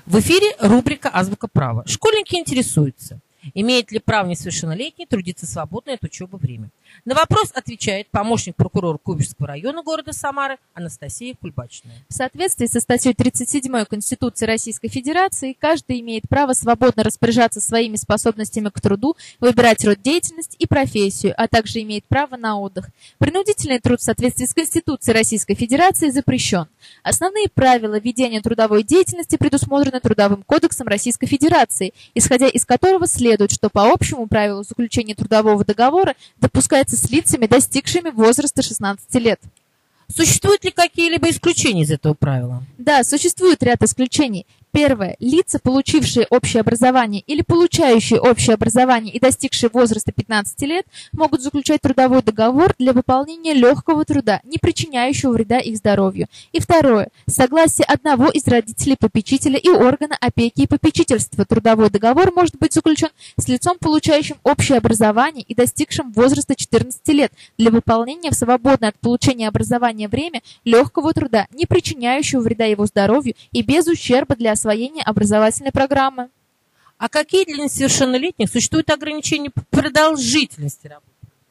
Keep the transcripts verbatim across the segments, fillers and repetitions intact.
В эфире рубрика «Азбука права». Школьники интересуются, имеет ли право несовершеннолетний трудиться в свободное от учебы время. На вопрос отвечает помощник прокурора Куйбышевского района города Самары Анастасия Кульбачная. В соответствии со статьей тридцать седьмой Конституции Российской Федерации, каждый имеет право свободно распоряжаться своими способностями к труду, выбирать род деятельности и профессию, а также имеет право на отдых. Принудительный труд в соответствии с Конституцией Российской Федерации запрещен. Основные правила ведения трудовой деятельности предусмотрены Трудовым кодексом Российской Федерации, исходя из которого следует, что по общему правилу заключения трудового договора допускается с лицами, достигшими возраста шестнадцати лет. Существуют ли какие-либо исключения из этого правила? Да, существует ряд исключений. Первое. Лица, получившие общее образование или получающие общее образование и достигшие возраста пятнадцати лет, могут заключать трудовой договор для выполнения легкого труда, не причиняющего вреда их здоровью. И второе. Согласие одного из родителей попечителя и органа опеки и попечительства. Трудовой договор может быть заключен с лицом, получающим общее образование и достигшим возраста четырнадцати лет, для выполнения в свободное от получения образования время легкого труда, не причиняющего вреда его здоровью и без ущерба для освоения образовательной программы. А какие для несовершеннолетних существуют ограничения по продолжительности работы?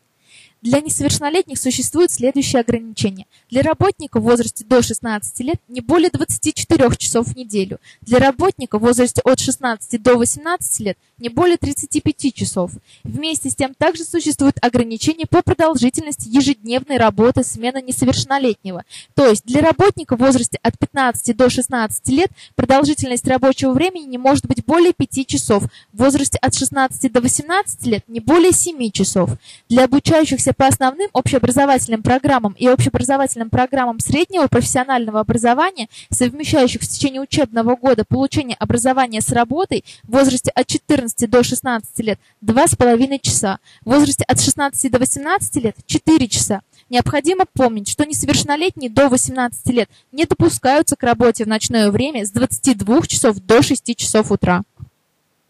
Для несовершеннолетних существуют следующие ограничения. Для работника в возрасте до шестнадцати лет не более двадцати четырёх часов в неделю. Для работника в возрасте от шестнадцати до восемнадцати лет не более тридцати пяти часов. Вместе с тем также существуют ограничения по продолжительности ежедневной работы смены несовершеннолетнего. То есть для работника в возрасте от пятнадцати до шестнадцати лет продолжительность рабочего времени не может быть более пяти часов. В возрасте от шестнадцати до восемнадцати лет не более семи часов. Для обучающихся по основным общеобразовательным программам и общеобразовательным программам среднего профессионального образования, совмещающих в течение учебного года получение образования с работой, в возрасте от четырнадцати до шестнадцати лет два с половиной часа, в возрасте от шестнадцати до восемнадцати лет четыре часа. Необходимо помнить, что несовершеннолетние до восемнадцати лет не допускаются к работе в ночное время с двадцати двух часов до шести часов утра.